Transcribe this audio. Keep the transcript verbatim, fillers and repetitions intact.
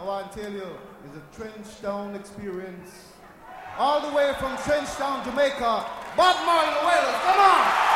want to tell you, it's a Trenchtown experience. All the way from Trenchtown, Jamaica. Bob Marley, the Wailers, come on!